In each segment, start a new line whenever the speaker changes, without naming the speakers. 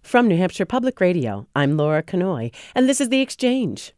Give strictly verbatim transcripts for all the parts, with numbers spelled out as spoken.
From New Hampshire Public Radio, I'm Laura Kanoy, and this is The Exchange.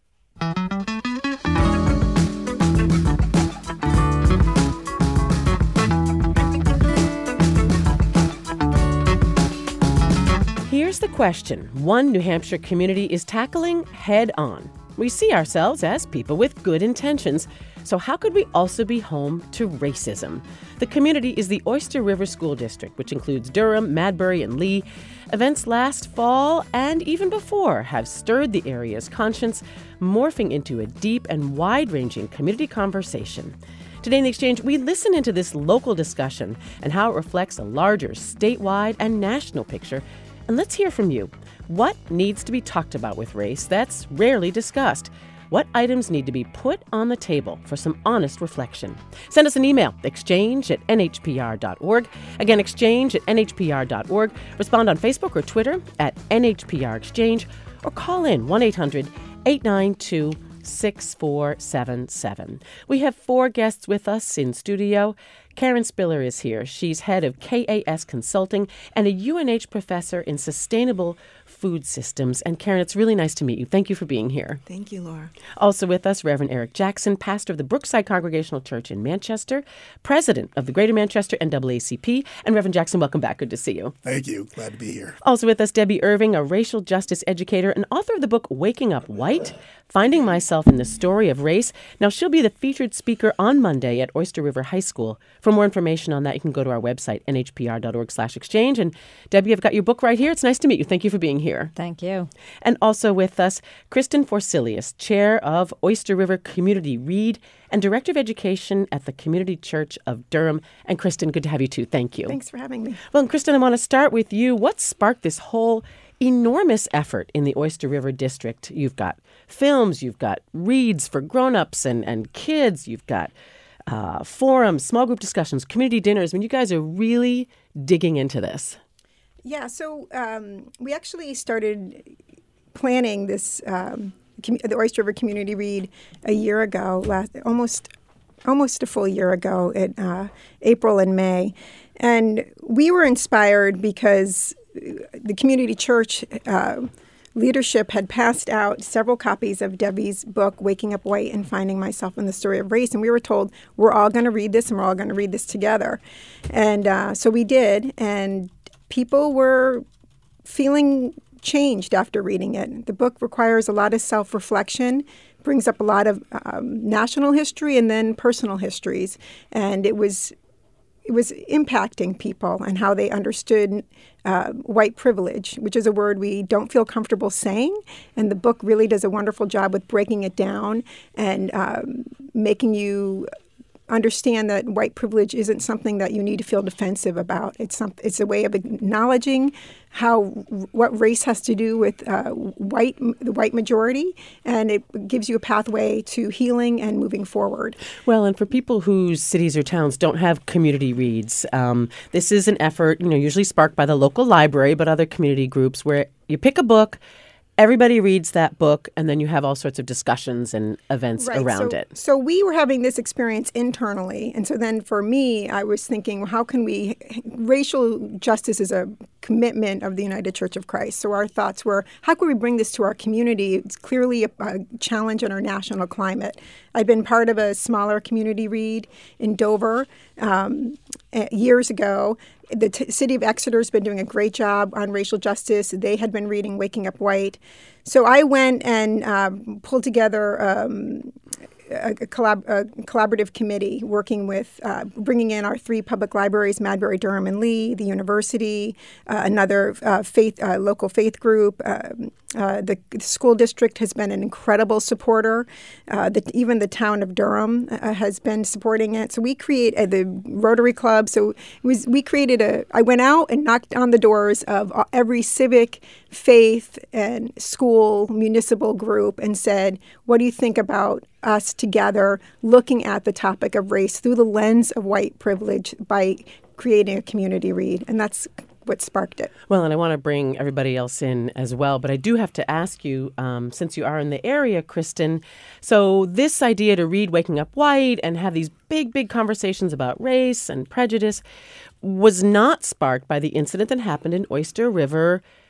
Here's the question one New Hampshire community is tackling head on. We see ourselves as people with good intentions, so how could we also be home to racism? The community is the Oyster River School District, which includes Durham, Madbury, and Lee. Events last fall and even before have stirred the area's conscience, morphing into a deep and wide-ranging community conversation. Today in The Exchange, we listen into this local discussion and how it reflects a larger statewide and national picture. And let's hear from you. What needs to be talked about with race that's rarely discussed? What items need to be put on the table for some honest reflection? Send us an email, exchange at n h p r dot org. Again, exchange at n h p r dot org. Respond on Facebook or Twitter at N H P R Exchange, or call in one eight hundred eight nine two six four seven seven. We have four guests with us in studio. Karen Spiller is here. She's head of K A S Consulting and a U N H professor in sustainable food systems. And Karen, it's really nice to meet you. Thank you for being here.
Thank you, Laura.
Also with us, Reverend Eric Jackson, pastor of the Brookside Congregational Church in Manchester, president of the Greater Manchester N double A C P. And Reverend Jackson, welcome back. Good to see you.
Thank you. Glad to be here.
Also with us, Debbie Irving, a racial justice educator and author of the book Waking Up White, Finding Myself in the Story of Race. Now, she'll be the featured speaker on Monday at Oyster River High School. For more information on that, you can go to our website, n h p r dot org slash exchange. And Debbie, I've got your book right here. It's nice to meet you. Thank you for being here.
Thank you.
And also with us, Kristen Forsilius, chair of Oyster River Community Read and director of education at the Community Church of Durham. And Kristen, good to have you too. Thank you.
Thanks for having me.
Well, and Kristen, I want to start with you. What sparked this whole enormous effort in the Oyster River District? You've got films, you've got reads for grown-ups and, and kids, you've got uh, forums, small group discussions, community dinners. I mean, you guys are really digging into this.
Yeah, so um, we actually started planning this, um, com- the Oyster River Community Read a year ago, last, almost almost a full year ago in uh, April and May. And we were inspired because the community church uh, leadership had passed out several copies of Debbie's book, Waking Up White and Finding Myself in the Story of Race. And we were told, we're all going to read this and we're all going to read this together. And uh, so we did. And people were feeling changed after reading it. The book requires a lot of self-reflection, brings up a lot of um, national history and then personal histories. And it was it was impacting people and how they understood uh, white privilege, which is a word we don't feel comfortable saying. And the book really does a wonderful job with breaking it down and um, making you understand that white privilege isn't something that you need to feel defensive about. It's some, it's a way of acknowledging how what race has to do with uh, white the white majority, and it gives you a pathway to healing and moving forward.
Well, and for people whose cities or towns don't have community reads, um, this is an effort, you know, usually sparked by the local library, but other community groups where you pick a book. Everybody reads that book, and then you have all sorts of discussions and events
right.
around
so,
it.
So we were having this experience internally. And so then for me, I was thinking, well, how can we, racial justice is a commitment of the United Church of Christ. So our thoughts were, how can we bring this to our community? It's clearly a, a challenge in our national climate. I'd been part of a smaller community read in Dover um, years ago. The t- city of Exeter has been doing a great job on racial justice. They had been reading Waking Up White. So I went and um, pulled together um, a, a, collab- a collaborative committee working with, uh, bringing in our three public libraries, Madbury, Durham, and Lee, the university, uh, another uh, faith, uh, local faith group. Um, Uh, the, the school district has been an incredible supporter. Uh, the, even the town of Durham uh, has been supporting it. So we create uh, the Rotary Club. So it was we created a. I went out and knocked on the doors of every civic, faith, and school municipal group and said, "What do you think about us together looking at the topic of race through the lens of white privilege by creating a community read?" And that's what sparked it.
Well, and I want to bring everybody else in as well, but I do have to ask you, um, since you are in the area, Kristen, so this idea to read Waking Up White and have these big, big conversations about race and prejudice was not sparked by the incident that happened in Oyster River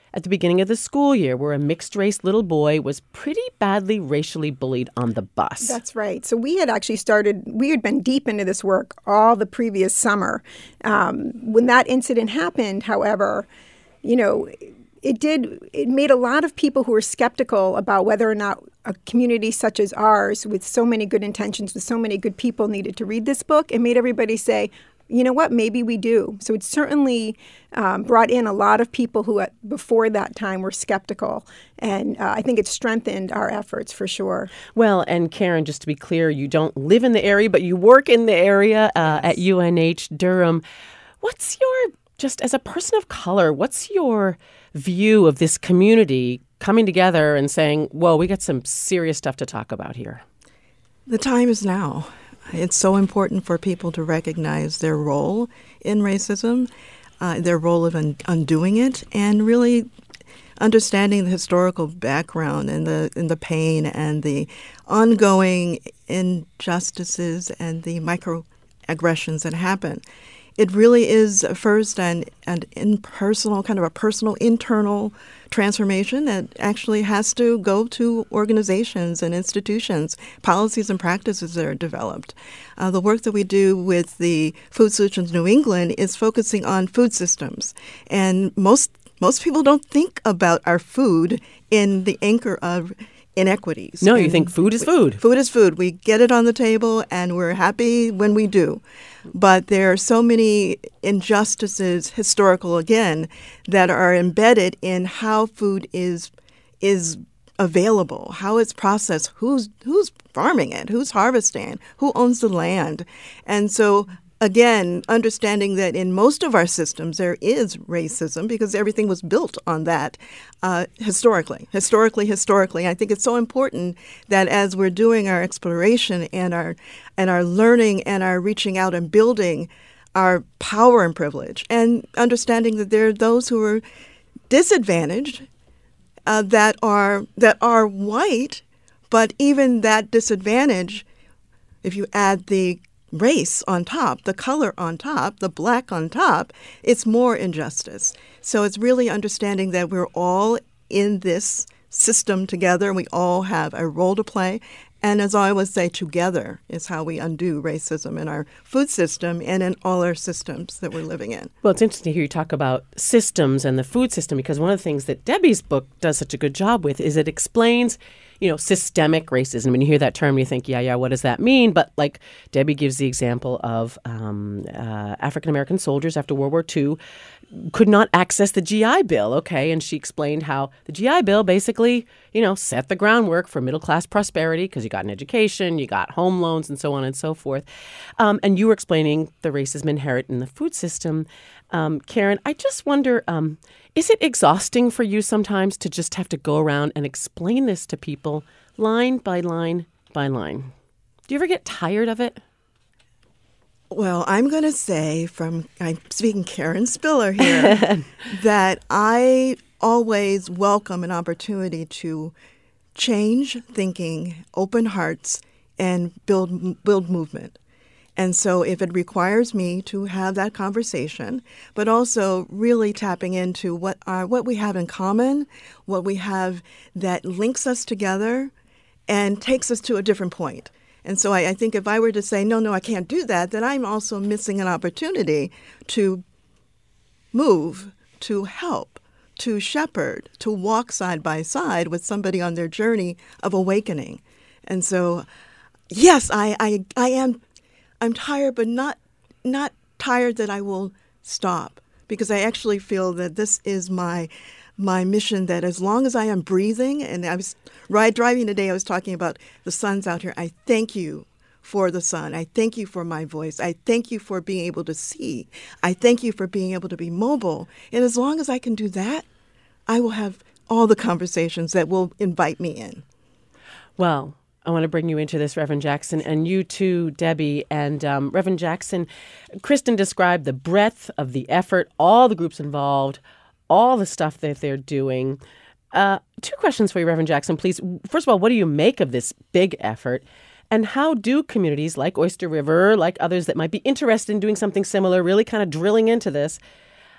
at the beginning of the school year where a mixed-race little boy was pretty badly racially bullied on the bus.
That's right. So we had actually started, we had been deep into this work all the previous summer. Um, when that incident happened, however, you know, it did, it made a lot of people who were skeptical about whether or not a community such as ours, with so many good intentions, with so many good people, needed to read this book. It made everybody say, you know what, maybe we do. So it certainly um, brought in a lot of people who at, before that time were skeptical. And uh, I think it strengthened our efforts for sure.
Well, and Karen, just to be clear, you don't live in the area, but you work in the area uh, yes. at U N H Durham. What's your, just as a person of color, what's your view of this community coming together and saying, whoa, we got some serious stuff to talk about here?
The time is now. It's so important for people to recognize their role in racism, uh, their role of un- undoing it, and really understanding the historical background and the and the pain and the ongoing injustices and the microaggressions that happen. It really is first an, an impersonal, kind of a personal, internal transformation that actually has to go to organizations and institutions, policies and practices that are developed. Uh, the work that we do with the Food Solutions New England is focusing on food systems. And most most people don't think about our food in the anchor of inequities.
No, you
and
think food is food.
Food is food. We get it on the table and we're happy when we do. But there are so many injustices, historical again, that are embedded in how food is is available, how it's processed, who's who's farming it, who's harvesting, who owns the land. And so again, understanding that in most of our systems there is racism because everything was built on that uh, historically, historically, historically. I think it's so important that as we're doing our exploration and our and our learning and our reaching out and building our power and privilege and understanding that there are those who are disadvantaged uh, that are that are white, but even that disadvantage, if you add the race on top, the color on top, the black on top, it's more injustice. So it's really understanding that we're all in this system together and we all have a role to play. And as I always say, together is how we undo racism in our food system and in all our systems that we're living in.
Well, it's interesting to hear you talk about systems and the food system because one of the things that Debbie's book does such a good job with is it explains, you know, systemic racism. When you hear that term, you think, yeah, yeah, what does that mean? But like Debbie gives the example of um, uh, African-American soldiers after World War Two could not access the G I Bill, okay? And she explained how the G I Bill basically, you know, set the groundwork for middle-class prosperity because you got an education, you got home loans, and so on and so forth. Um, and you were explaining the racism inherent in the food system. Um, Karen, I just wonder, um, is it exhausting for you sometimes to just have to go around and explain this to people line by line by line? Do you ever get tired of it?
Well, I'm going to say, from I'm speaking Karen Spiller here, that I always welcome an opportunity to change thinking, open hearts, and build build movement. And so if it requires me to have that conversation, but also really tapping into what are what we have in common, what we have that links us together and takes us to a different point. And so I, I think if I were to say, no, no, I can't do that, then I'm also missing an opportunity to move, to help, to shepherd, to walk side by side with somebody on their journey of awakening. And so, yes, I, I, I am I'm tired, but not not tired that I will stop, because I actually feel that this is my my mission, that as long as I am breathing, and I was right driving today, I was talking about the suns out here. I thank you for the sun. I thank you for my voice. I thank you for being able to see. I thank you for being able to be mobile. And as long as I can do that, I will have all the conversations that will invite me in.
Well, I want to bring you into this, Reverend Jackson, and you too, Debbie. And um, Reverend Jackson, Kristen described the breadth of the effort, all the groups involved, all the stuff that they're doing. Uh, two questions for you, Reverend Jackson, please. First of all, what do you make of this big effort? And how do communities like Oyster River, like others that might be interested in doing something similar, really kind of drilling into this,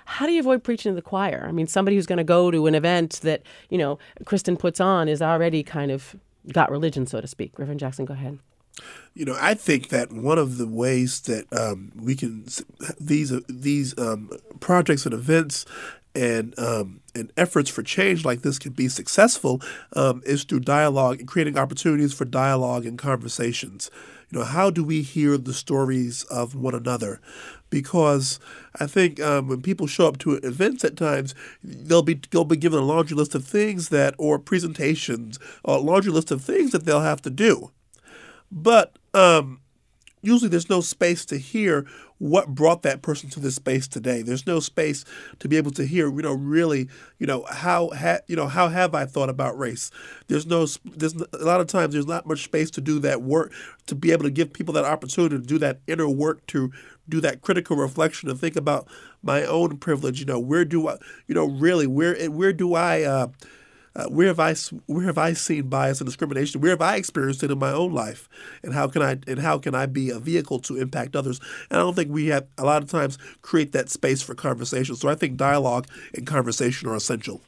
how do you avoid preaching to the choir? I mean, somebody who's going to go to an event that, you know, Kristen puts on is already kind of got religion, so to speak. Reverend Jackson, go ahead.
You know, I think that one of the ways that um, we can these these um, projects and events and um, and efforts for change like this can be successful um, is through dialogue and creating opportunities for dialogue and conversations. You know, how do we hear the stories of one another? Because I think um, when people show up to events at times, they'll be they'll be given a laundry list of things that, or presentations, or a laundry list of things that they'll have to do. But um, usually there's no space to hear what brought that person to this space today. There's no space to be able to hear, you know, really, you know, how, ha- you know, how have I thought about race? There's no, there's a lot of times there's not much space to do that work, to be able to give people that opportunity to do that inner work, to do that critical reflection and think about my own privilege. You know, where do I, you know, really, where, where do I, uh, Uh, where have I where have I seen bias and discrimination? Where have I experienced it in my own life? And how can I and how can I be a vehicle to impact others? And I don't think we have a lot of times create that space for conversation. So I think dialogue and conversation are essential.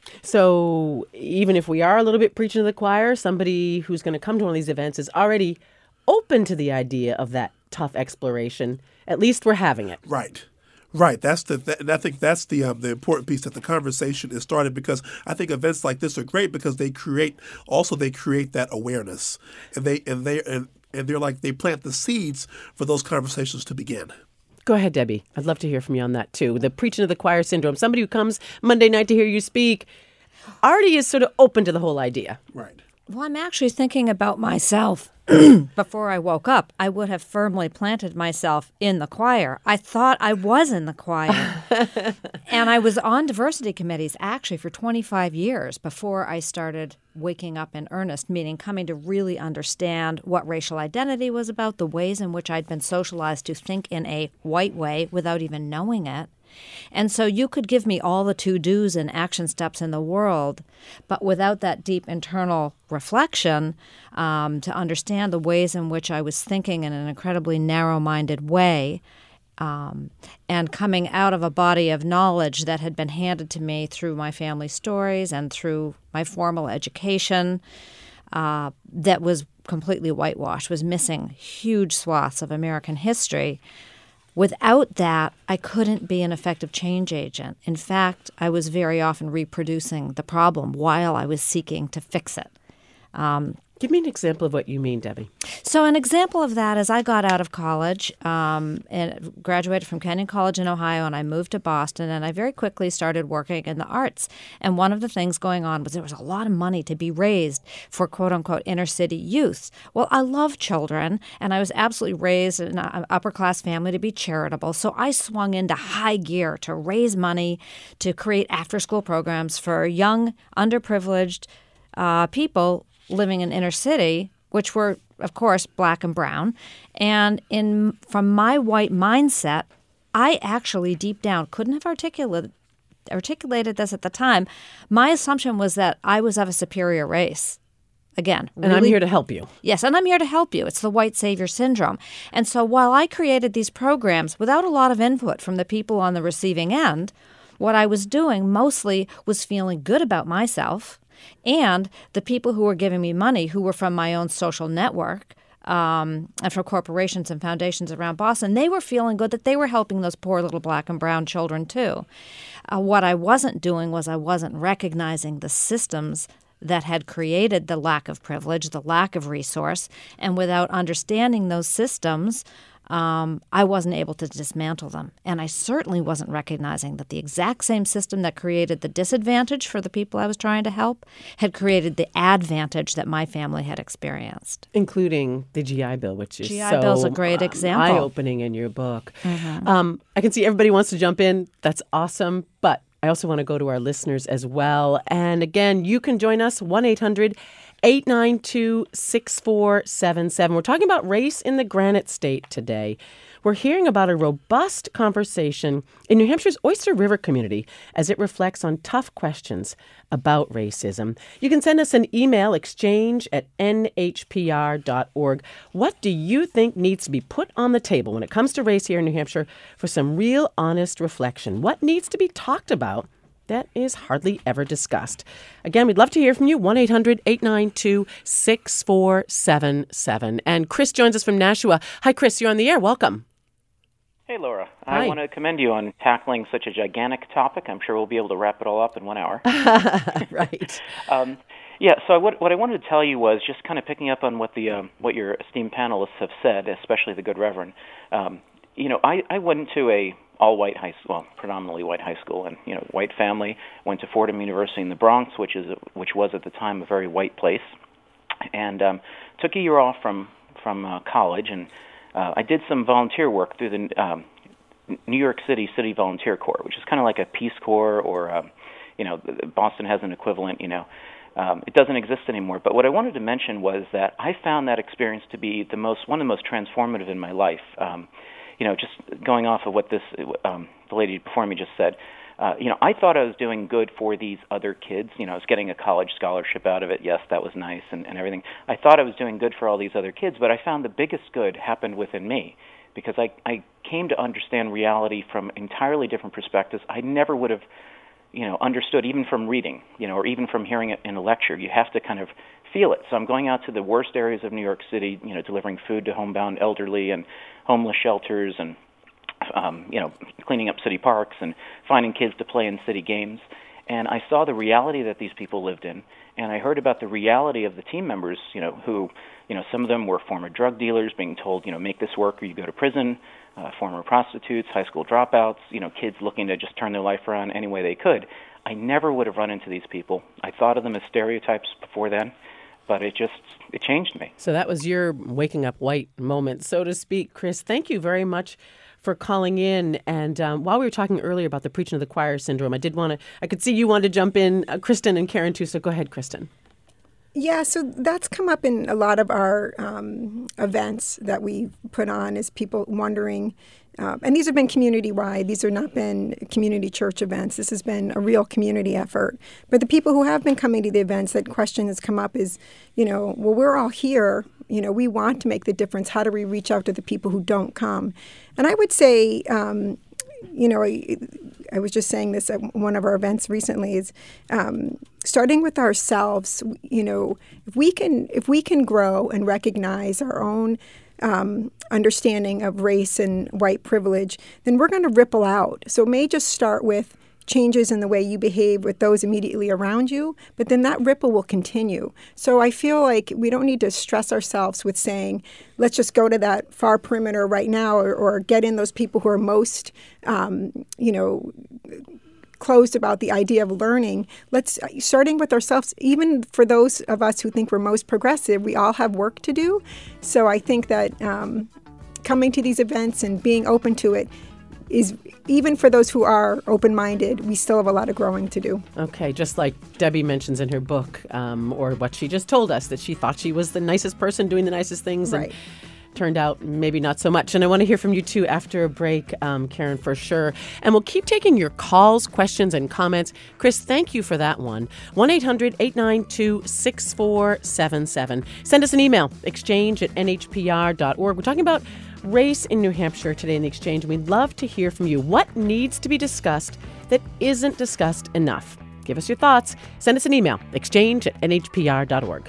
So even if we are a little bit preaching to the choir, somebody who's going to come to one of these events is already open to the idea of that tough exploration. At least we're having it.
Right. Right. That's the. Th- and I think that's the um, the important piece, that the conversation is started, because I think events like this are great because they create also they create that awareness, and they and they and, and they're like they plant the seeds for those conversations to begin.
Go ahead, Debbie. I'd love to hear from you on that too. The preaching to the choir syndrome. Somebody who comes Monday night to hear you speak already is sort of open to the whole idea.
Right.
Well, I'm actually thinking about myself. Before I woke up, I would have firmly planted myself in the choir. I thought I was in the choir. And I was on diversity committees actually for twenty-five years before I started waking up in earnest, meaning coming to really understand what racial identity was about, the ways in which I'd been socialized to think in a white way without even knowing it. And so you could give me all the to-dos and action steps in the world, but without that deep internal reflection um, to understand the ways in which I was thinking in an incredibly narrow-minded way, um, and coming out of a body of knowledge that had been handed to me through my family stories and through my formal education, uh, that was completely whitewashed, was missing huge swaths of American history. Without that, I couldn't be an effective change agent. In fact, I was very often reproducing the problem while I was seeking to fix it. Um,
Give me an example of what you mean, Debbie.
So an example of that is I got out of college um, and graduated from Kenyon College in Ohio, and I moved to Boston, and I very quickly started working in the arts. And one of the things going on was there was a lot of money to be raised for quote-unquote inner-city youth. Well, I love children, and I was absolutely raised in an upper-class family to be charitable, so I swung into high gear to raise money to create after-school programs for young, underprivileged uh, people living in inner city, which were, of course, black and brown. And in from my white mindset, I actually deep down couldn't have articulated articulated this at the time. My assumption was that I was of a superior race. Again,
and really, I'm here to help you.
Yes, and I'm here to help you. It's the white savior syndrome. And so while I created these programs without a lot of input from the people on the receiving end, what I was doing mostly was feeling good about myself. And the people who were giving me money, who were from my own social network um, and from corporations and foundations around Boston, they were feeling good that they were helping those poor little black and brown children too. Uh, what I wasn't doing was I wasn't recognizing the systems that had created the lack of privilege, the lack of resource, and without understanding those systems, Um, I wasn't able to dismantle them. And I certainly wasn't recognizing that the exact same system that created the disadvantage for the people I was trying to help had created the advantage that my family had experienced.
Including the G I Bill, which is
G I
so
Bill's a great
um,
example.
eye-opening in your book.
Mm-hmm.
Um, I can see everybody wants to jump in. That's awesome. But I also want to go to our listeners as well. And again, you can join us, one eight hundred eight nine two six four seven seven. We're talking about race in the Granite State today. We're hearing about a robust conversation in New Hampshire's Oyster River community as it reflects on tough questions about racism. You can send us an email, exchange at n h p r dot org. What do you think needs to be put on the table when it comes to race here in New Hampshire for some real honest reflection? What needs to be talked about that is hardly ever discussed? Again, we'd love to hear from you, one eight hundred eight nine two six four seven seven. And Chris joins us from Nashua. Hi, Chris, you're on the air. Welcome.
Hey, Laura.
Hi.
I want to commend you on tackling such a gigantic topic. I'm sure we'll be able to wrap it all up in one hour.
Right.
Um, yeah, so what, what I wanted to tell you was just kind of picking up on what the um, what your esteemed panelists have said, especially the good Reverend. Um, you know, I, I went to a all-white high school, well, predominantly white high school, and, you know, white family. Went to Fordham University in the Bronx, which is which was at the time a very white place, and um, took a year off from from uh, college, and uh, I did some volunteer work through the um, New York City City Volunteer Corps, which is kind of like a Peace Corps, or um, you know, Boston has an equivalent. You know, um, it doesn't exist anymore. But what I wanted to mention was that I found that experience to be the most one of the most transformative in my life. Um, You know, just going off of what this um, the lady before me just said, uh, you know, I thought I was doing good for these other kids. You know, I was getting a college scholarship out of it. Yes, that was nice and, and everything. I thought I was doing good for all these other kids, but I found the biggest good happened within me, because I, I came to understand reality from entirely different perspectives. I never would have, you know, understood even from reading, you know, or even from hearing it in a lecture. You have to kind of feel it. So I'm going out to the worst areas of New York City, you know, delivering food to homebound elderly and homeless shelters, and um, you know, cleaning up city parks and finding kids to play in city games. And I saw the reality that these people lived in, and I heard about the reality of the team members, you know, who, you know, some of them were former drug dealers being told, you know, make this work or you go to prison, uh, former prostitutes, high school dropouts, you know, kids looking to just turn their life around any way they could. I never would have run into these people. I thought of them as stereotypes before then, but it just, it changed me.
So that was your waking up white moment, so to speak. Chris, thank you very much for calling in. And um, while we were talking earlier about the preaching to the choir syndrome, I did want to, I could see you wanted to jump in, uh, Kristen and Karen too, so go ahead, Kristen.
Yeah, so that's come up in a lot of our um, events that we put on, is people wondering, um, and these have been community-wide. These have not been community church events. This has been a real community effort. But the people who have been coming to the events, that question has come up is, you know, well, we're all here. You know, we want to make the difference. How do we reach out to the people who don't come? And I would say, um, you know, I, I was just saying this at one of our events recently, is um, starting with ourselves. You know, if we can, if we can grow and recognize our own um, understanding of race and white privilege, then we're going to ripple out. So it may just start with changes in the way you behave with those immediately around you, but then that ripple will continue. So I feel like we don't need to stress ourselves with saying, let's just go to that far perimeter right now, or, or get in those people who are most, um, you know, closed about the idea of learning. Let's, starting with ourselves, even for those of us who think we're most progressive, we all have work to do. So I think that um, coming to these events and being open to it is, even for those who are open-minded, we still have a lot of growing to do.
Okay, just like Debbie mentions in her book, um, or what she just told us, that she thought she was the nicest person doing the nicest things, and
right.
turned out maybe not so much. And I want to hear from you too after a break, um, Karen, for sure. And we'll keep taking your calls, questions, and comments. Chris, thank you for that one. one eight hundred eight nine two six four seven seven. Send us an email, exchange at n h p r dot org. We're talking about race in New Hampshire today in the Exchange, and we'd love to hear from you. What needs to be discussed that isn't discussed enough? Give us your thoughts. Send us an email, exchange at n h p r dot org.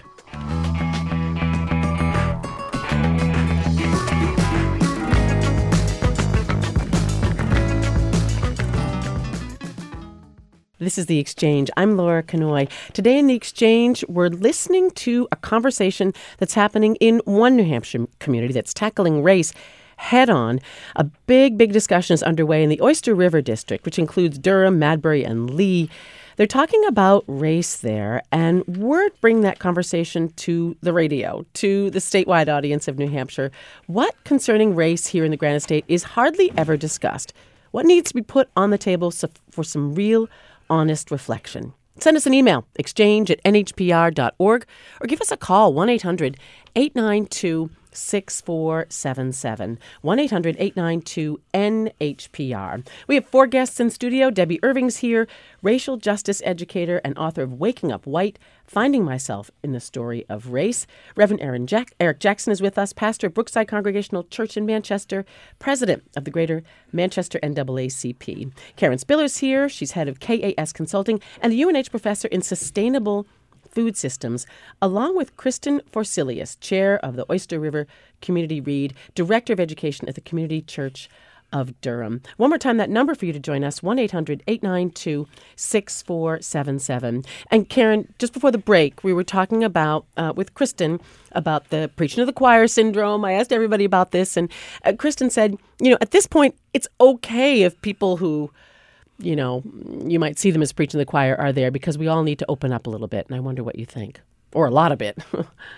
This is The Exchange. I'm Laura Kanoy. Today in The Exchange, we're listening to a conversation that's happening in one New Hampshire community that's tackling race head on. A big, big discussion is underway in the Oyster River District, which includes Durham, Madbury, and Lee. They're talking about race there, and we're bringing that conversation to the radio, to the statewide audience of New Hampshire. What concerning race here in the Granite State is hardly ever discussed? What needs to be put on the table for some real honest reflection? Send us an email, exchange at n h p r dot org, or give us a call, one eight hundred eight nine two six four seven seven. one eight hundred eight nine two N H P R. We have four guests in studio. Debbie Irving's here, racial justice educator and author of Waking Up White, Finding Myself in the Story of Race. Reverend Aaron Jack- Eric Jackson is with us, pastor of Brookside Congregational Church in Manchester, president of the Greater Manchester N double A C P. Karen Spiller's here. She's head of K A S Consulting and the U N H professor in sustainable food systems, along with Kristen Forsilius, chair of the Oyster River Community Read, director of education at the Community Church of Durham. One more time, that number for you to join us, one eight hundred eight nine two six four seven seven. And Karen, just before the break, we were talking about, uh, with Kristen, about the preaching to the choir syndrome. I asked everybody about this, and uh, Kristen said, you know, at this point, it's okay if people who, you know, you might see them as preaching to the choir are there, because we all need to open up a little bit. And I wonder what you think, or a lot of it.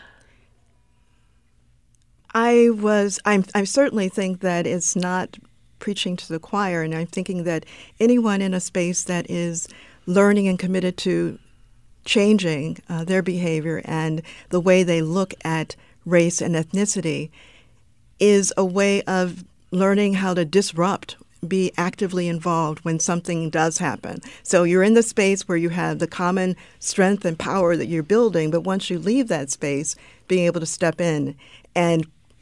I was, I'm, I certainly think that it's not preaching to the choir, and I'm thinking that anyone in a space that is learning and committed to changing uh, their behavior and the way they look at race and ethnicity is a way of learning how to disrupt, be actively involved when something does happen. So you're in the space where you have the common strength and power that you're building, but once you leave that space, being able to step in and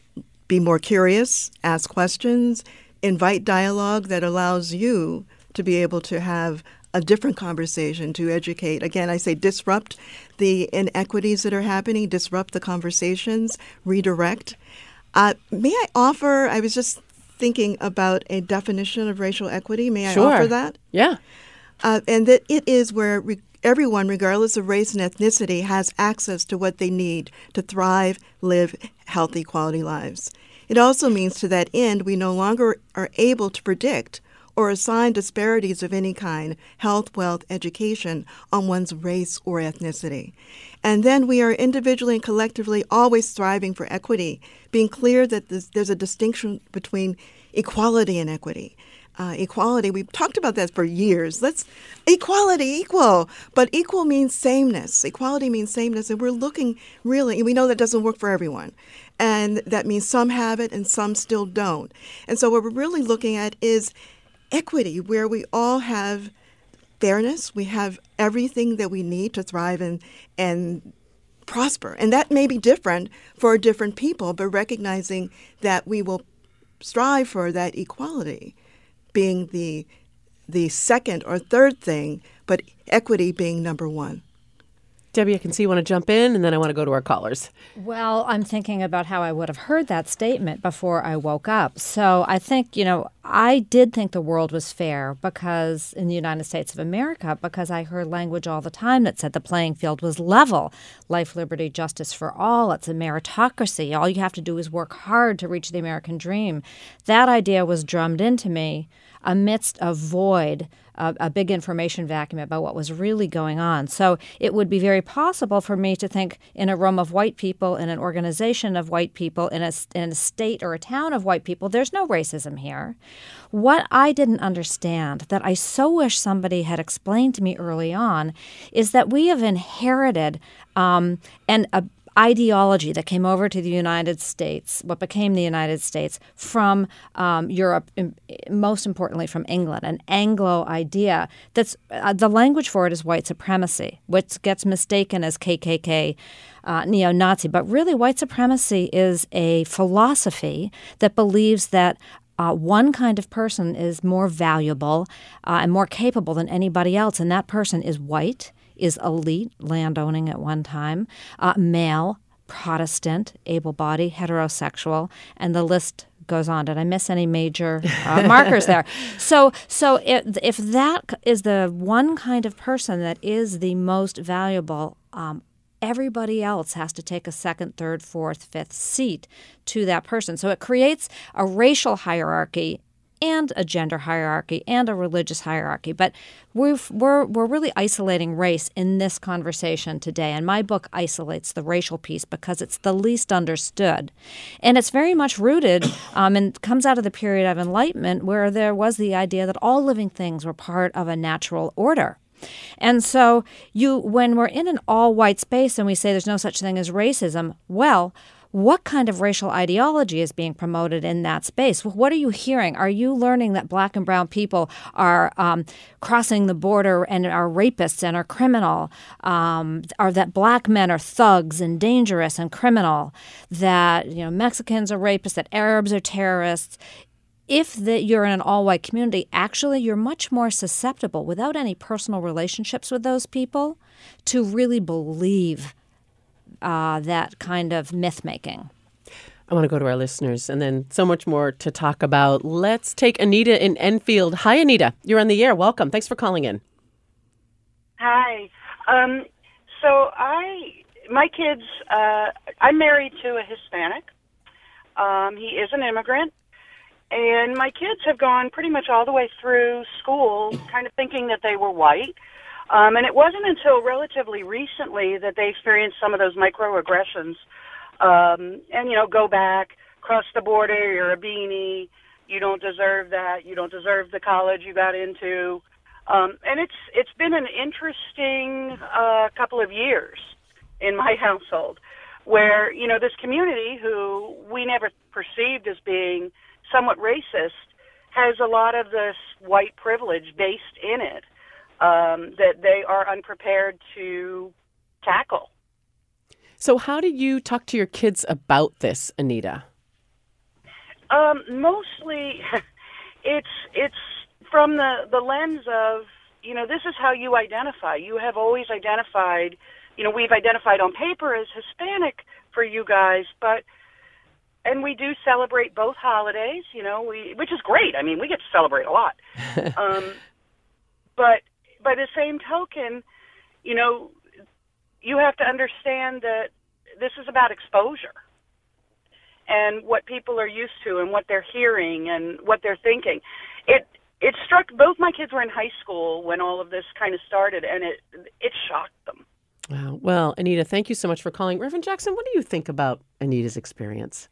be more curious, ask questions, invite dialogue that allows you to be able to have a different conversation, to educate. Again, I say disrupt the inequities that are happening, disrupt the conversations, redirect. Uh, may I offer, I was just thinking about a definition of racial equity. May I
Sure.
offer that?
Yeah.
Uh, and that it is where re- everyone, regardless of race and ethnicity, has access to what they need to thrive, live healthy, quality lives. It also means to that end, we no longer are able to predict or assign disparities of any kind, health, wealth, education, on one's race or ethnicity. And then we are individually and collectively always striving for equity, being clear that there's, there's a distinction between equality and equity. Uh, equality, we've talked about that for years. Let's equality, equal. But equal means sameness. Equality means sameness. And we're looking really, and we know that doesn't work for everyone. And that means some have it and some still don't. And so what we're really looking at is equity, where we all have fairness, we have everything that we need to thrive and and prosper. And that may be different for different people, but recognizing that we will strive for that equality being the the second or third thing, but equity being number one.
Debbie, I can see you want to jump in, and then I want to go to our callers.
Well, I'm thinking about how I would have heard that statement before I woke up. So I think, you know, I did think the world was fair because in the United States of America, because I heard language all the time that said the playing field was level. Life, liberty, justice for all. It's a meritocracy. All you have to do is work hard to reach the American dream. That idea was drummed into me amidst a void, a, a big information vacuum about what was really going on. So it would be very possible for me to think in a room of white people, in an organization of white people, in a, in a state or a town of white people, there's no racism here. What I didn't understand, that I so wish somebody had explained to me early on, is that we have inherited um, an a ideology that came over to the United States, what became the United States, from um, Europe, most importantly from England, an Anglo idea that's uh, the language for it is white supremacy, which gets mistaken as K K K, uh, neo-Nazi. But really, white supremacy is a philosophy that believes that Uh, one kind of person is more valuable uh, and more capable than anybody else, and that person is white, is elite, landowning at one time, uh, male, Protestant, able-bodied, heterosexual, and the list goes on. Did I miss any major uh, markers there? So so if, if that is the one kind of person that is the most valuable, um, everybody else has to take a second, third, fourth, fifth seat to that person. So it creates a racial hierarchy and a gender hierarchy and a religious hierarchy. But we've, we're we're really isolating race in this conversation today. And my book isolates the racial piece because it's the least understood. And it's very much rooted um, and comes out of the period of Enlightenment where there was the idea that all living things were part of a natural order. And so you, when we're in an all-white space and we say there's no such thing as racism, well, what kind of racial ideology is being promoted in that space? What are you hearing? Are you learning that black and brown people are um, crossing the border and are rapists and are criminal? Um, or that black men are thugs and dangerous and criminal? That, you know, Mexicans are rapists, that Arabs are terrorists? If the, you're in an all-white community, actually you're much more susceptible, without any personal relationships with those people, to really believe uh, that kind of myth-making.
I want to go to our listeners and then so much more to talk about. Let's take Anita in Enfield. Hi, Anita. You're on the air. Welcome. Thanks for calling in.
Hi. Um, so I, my kids, uh, I'm married to a Hispanic. Um, he is an immigrant. And my kids have gone pretty much all the way through school kind of thinking that they were white. Um, and it wasn't until relatively recently that they experienced some of those microaggressions. Um, and, you know, go back, cross the border, you're a beanie, you don't deserve that, you don't deserve the college you got into. Um, and it's it's been an interesting uh, couple of years in my household where, you know, this community who we never perceived as being somewhat racist has a lot of this white privilege based in it um, that they are unprepared to tackle.
So how do you talk to your kids about this, Anita?
Um, mostly it's it's from the, the lens of, you know, this is how you identify. You have always identified, you know, we've identified on paper as Hispanic for you guys, but and we do celebrate both holidays, you know, we which is great. I mean, we get to celebrate a lot. um, but by the same token, you know, you have to understand that this is about exposure and what people are used to and what they're hearing and what they're thinking. It it struck both my kids were in high school when all of this kind of started, and it it shocked them.
Wow. Well, Anita, thank you so much for calling. Reverend Jackson, what do you think about Anita's experience?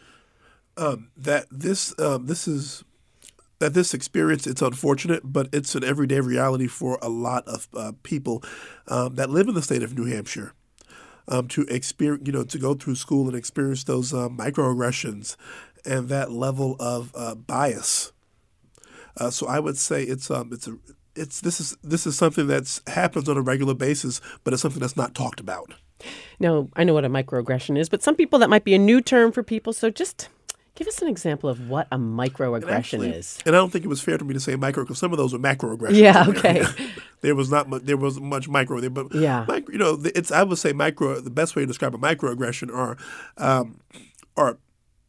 Um, that this um, this is that this experience, it's unfortunate, but it's an everyday reality for a lot of uh, people um, that live in the state of New Hampshire. Um, to experience, you know, to go through school and experience those uh, microaggressions and that level of uh, bias. Uh, so I would say it's um it's a it's this is this is something that's happens on a regular basis, but it's something that's not talked about.
Now, I know what a microaggression is, but some people that might be a new term for people. So just give us an example of what a microaggression and actually, is.
And I don't think it was fair for me to say micro because some of those are macroaggressions.
Yeah, okay.
there was not much, there was much micro there, but
yeah,
micro, you know, it's I would say micro. The best way to describe a microaggression are um, are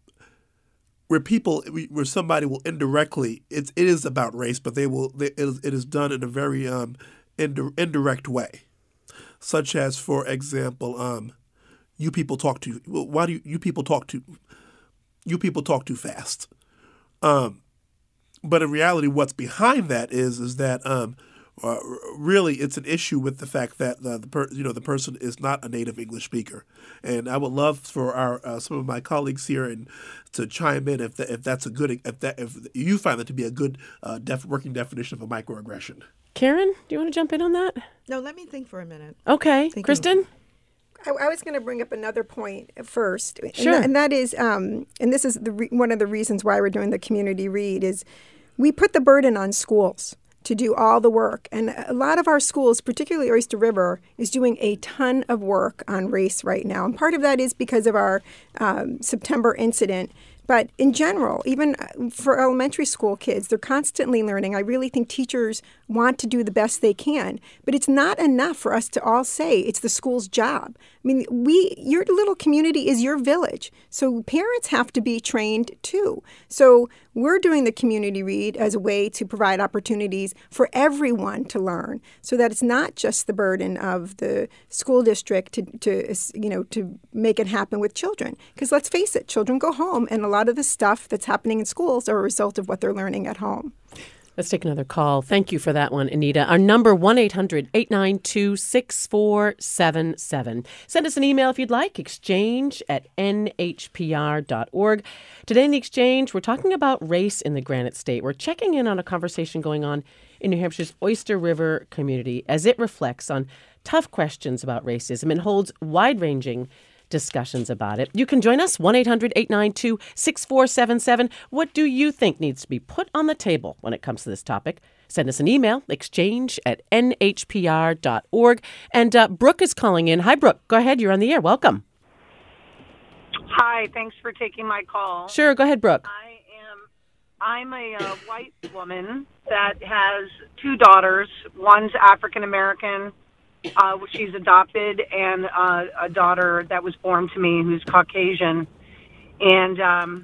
where people where somebody will indirectly. It's it is about race, but they will. They, it, is, it is done in a very um, indi- indirect way, such as, for example, um, you people talk too. Why do you, you people talk too? You people talk too fast. Um, but in reality, what's behind that is is that um, uh, really it's an issue with the fact that the, the per, you know the person is not a native English speaker. And I would love for our uh, some of my colleagues here and to chime in if that, if that's a good if that if you find that to be a good uh, def, working definition of a microaggression.
Karen, do you want to jump in on that?
No, let me think for a minute.
Okay,
Thinking.
Kristen.
I, I was going to bring up another point first, and,
sure.
th- and that is, um, and this is the re- one of the reasons why we're doing the community read is we put the burden on schools to do all the work, and a lot of our schools, particularly Oyster River, is doing a ton of work on race right now, and part of that is because of our um, September incident. But in general, even for elementary school kids, they're constantly learning. I really think teachers want to do the best they can. But it's not enough for us to all say it's the school's job. I mean, we, your little community is your village. So parents have to be trained too. So we're doing the community read as a way to provide opportunities for everyone to learn so that it's not just the burden of the school district to, to you know, to make it happen with children. Because let's face it, children go home and a lot of the stuff that's happening in schools are a result of what they're learning at home.
Let's take another call. Thank you for that one, Anita. Our number, one eight hundred eight nine two six four seven seven. Send us an email if you'd like, exchange at n h p r dot org. Today in the Exchange, we're talking about race in the Granite State. We're checking in on a conversation going on in New Hampshire's Oyster River community as it reflects on tough questions about racism and holds wide-ranging discussions about it. You can join us, one eight hundred eight nine two six four seven seven. What do you think needs to be put on the table when it comes to this topic? Send us an email, exchange at n h p r dot org. And uh, Brooke is calling in. Hi, Brooke. Go ahead. You're on the air. Welcome.
Hi. Thanks for taking my call.
Sure. Go ahead, Brooke.
I am. I'm a uh, white woman that has two daughters. One's African American. Uh, she's adopted, and uh, a daughter that was born to me who's Caucasian. And um,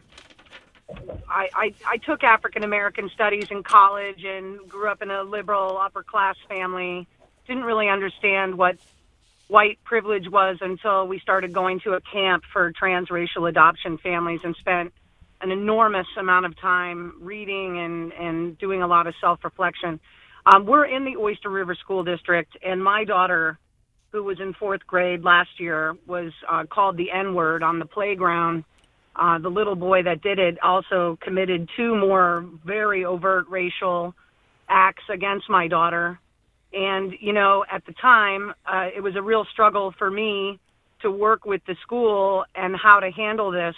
I, I, I took African American studies in college and grew up in a liberal upper class family. Didn't really understand what white privilege was until we started going to a camp for transracial adoption families and spent an enormous amount of time reading and, and doing a lot of self-reflection. Um, we're in the Oyster River School District, and my daughter, who was in fourth grade last year, was uh, called the N-word on the playground. Uh, the little boy that did it also committed two more very overt racial acts against my daughter. And, you know, at the time, uh, it was a real struggle for me to work with the school and how to handle this.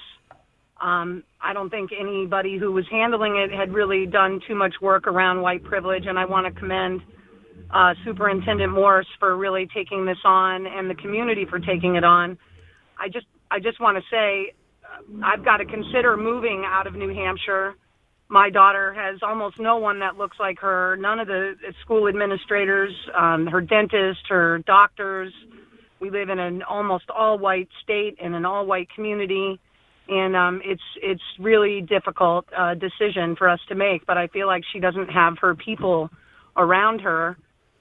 Um, I don't think anybody who was handling it had really done too much work around white privilege, and I want to commend uh, Superintendent Morse for really taking this on and the community for taking it on. I just, I just want to say, I've got to consider moving out of New Hampshire. My daughter has almost no one that looks like her, none of the school administrators, um, her dentist, her doctors. We live in an almost all-white state in an all-white community, and um, it's it's really difficult uh, decision for us to make, but I feel like she doesn't have her people around her.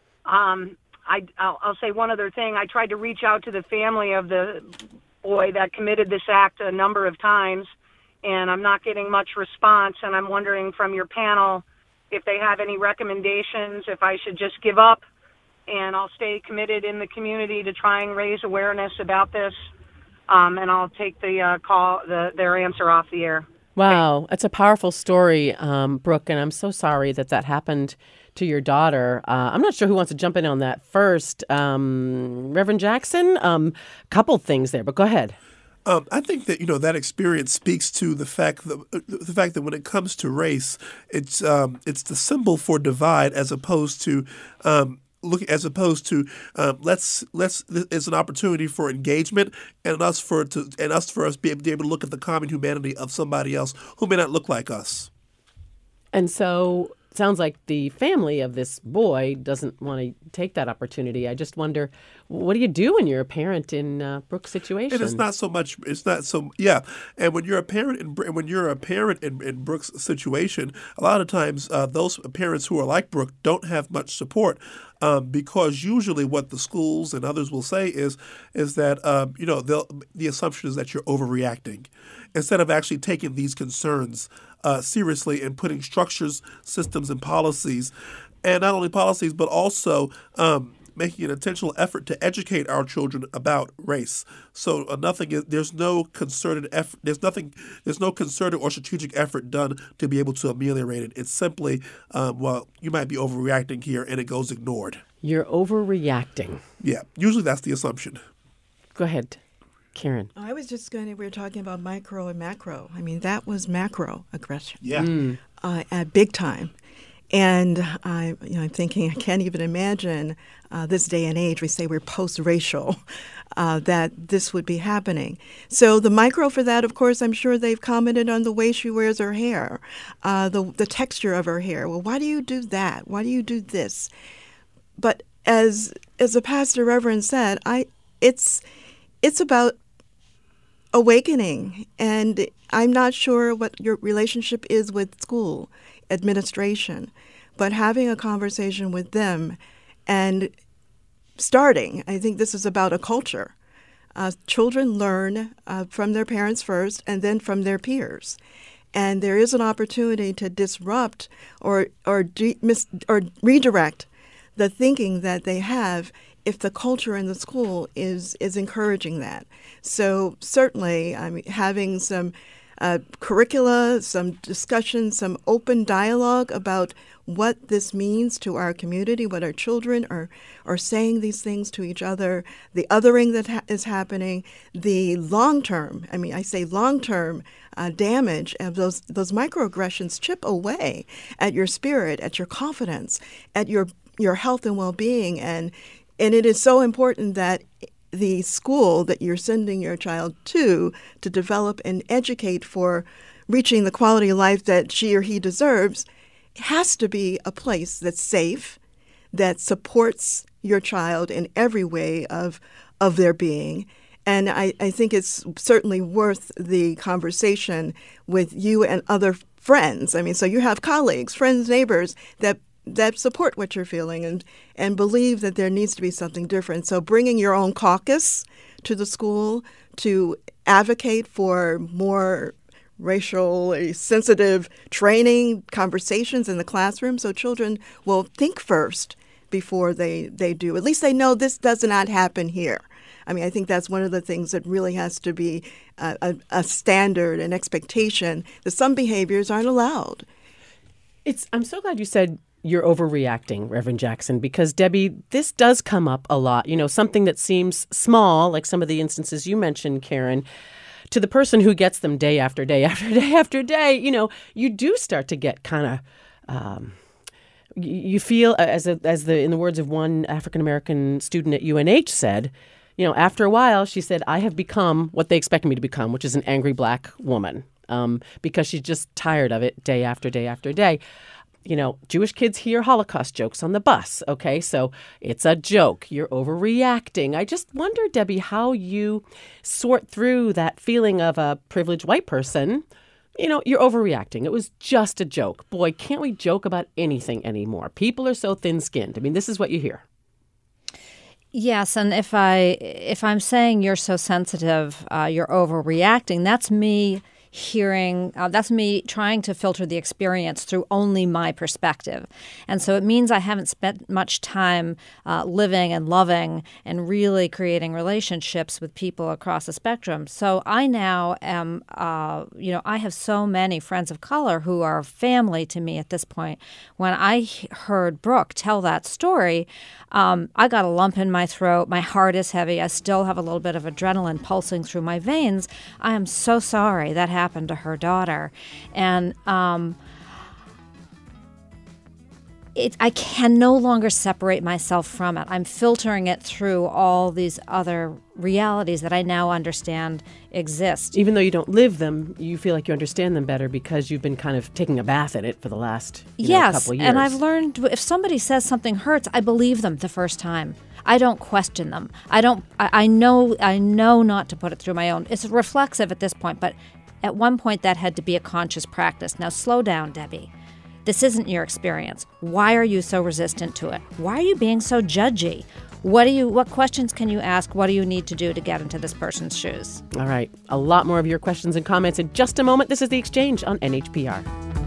Um, I, I'll, I'll say one other thing. I tried to reach out to the family of the boy that committed this act a number of times, and I'm not getting much response, and I'm wondering from your panel if they have any recommendations, if I should just give up and I'll stay committed in the community to try and raise awareness about this, um, and I'll take the uh, call, the, their answer off the air.
Wow, that's a powerful story, um, Brooke, and I'm so sorry that that happened to your daughter. Uh, I'm not sure who wants to jump in on that first. Um, Reverend Jackson, um, couple things there, but go ahead.
Um, I think that you know that experience speaks to the fact that the fact that when it comes to race, it's um, it's the symbol for divide as opposed to um, look as opposed to um, let's let's it's an opportunity for engagement and us for to and us for us be able, be able to look at the common humanity of somebody else who may not look like us.
And so. Sounds like the family of this boy doesn't want to take that opportunity. I just wonder, what do you do when you're a parent in uh, Brooke's situation?
And it's not so much. It's not so. Yeah, and when you're a parent in when you're a parent in, in Brooke's situation, a lot of times uh, those parents who are like Brooke don't have much support. Um, because usually what the schools and others will say is is that um, you know the assumption is that you're overreacting, instead of actually taking these concerns uh, seriously and putting structures, systems, and policies, and not only policies but also um, making an intentional effort to educate our children about race. So uh, nothing is there's no concerted effort. There's nothing. There's no concerted or strategic effort done to be able to ameliorate it. It's simply, um, well, you might be overreacting here, and it goes ignored.
You're overreacting.
Yeah, usually that's the assumption.
Go ahead, Karen.
I was just going to. We were talking about micro and macro. I mean, that was macro aggression.
Yeah, mm.
uh, at big time. And I, you know, I'm thinking, I can't even imagine uh, this day and age, we say we're post-racial, uh, that this would be happening. So the micro for that, of course, I'm sure they've commented on the way she wears her hair, uh, the the texture of her hair. Well, why do you do that? Why do you do this? But as as the pastor reverend said, I it's it's about awakening, and I'm not sure what your relationship is with school administration, but having a conversation with them and starting, I think this is about a culture. Uh, children learn uh, from their parents first and then from their peers. And there is an opportunity to disrupt or or, de- mis- or redirect the thinking that they have if the culture in the school is is encouraging that. So certainly, I mean, having some uh, curricula, some discussion, some open dialogue about what this means to our community, what our children are, are saying these things to each other, the othering that ha- is happening, the long-term, I mean, I say long-term uh, damage of those, those microaggressions chip away at your spirit, at your confidence, at your your health and well-being. And, and it is so important that the school that you're sending your child to to develop and educate for reaching the quality of life that she or he deserves has to be a place that's safe, that supports your child in every way of of their being. And I, I think it's certainly worth the conversation with you and other friends. I mean, so you have colleagues, friends, neighbors that that support what you're feeling and, and believe that there needs to be something different. So bringing your own caucus to the school to advocate for more racially sensitive training, conversations in the classroom so children will think first before they, they do. At least they know this does not happen here. I mean, I think that's one of the things that really has to be a, a, a standard, an expectation that some behaviors aren't allowed.
It's. I'm so glad you said you're overreacting, Reverend Jackson, because, Debbie, this does come up a lot. You know, something that seems small, like some of the instances you mentioned, Karen, to the person who gets them day after day after day after day, you know, you do start to get kind of, um, you feel, as a, as the in the words of one African-American student at U N H said, you know, after a while, she said, I have become what they expect me to become, which is an angry black woman, um, because she's just tired of it day after day after day. You know, Jewish kids hear Holocaust jokes on the bus. Okay, so it's a joke. You're overreacting. I just wonder, Debbie, how you sort through that feeling of a privileged white person. You know, you're overreacting. It was just a joke. Boy, can't we joke about anything anymore? People are so thin-skinned. I mean, this is what you hear.
Yes, and if I if I'm saying you're so sensitive, uh, you're overreacting, that's me hearing, uh, that's me trying to filter the experience through only my perspective. And so it means I haven't spent much time uh, living and loving and really creating relationships with people across the spectrum. So I now am, uh, you know, I have so many friends of color who are family to me at this point. When I heard Brooke tell that story, um, I got a lump in my throat. My heart is heavy. I still have a little bit of adrenaline pulsing through my veins. I am so sorry that happened happened to her daughter. And um, it, I can no longer separate myself from it. I'm filtering it through all these other realities that I now understand exist.
Even though you don't live them, you feel like you understand them better because you've been kind of taking a bath in it for the last you
yes,
know, couple of years.
And I've learned if somebody says something hurts, I believe them the first time. I don't question them. I don't. I, I know. I know not to put it through my own. It's reflexive at this point, but at one point, that had to be a conscious practice. Now, slow down, Debbie. This isn't your experience. Why are you so resistant to it? Why are you being so judgy? What do you? What questions can you ask? What do you need to do to get into this person's shoes?
All right. A lot more of your questions and comments in just a moment. This is The Exchange on N H P R.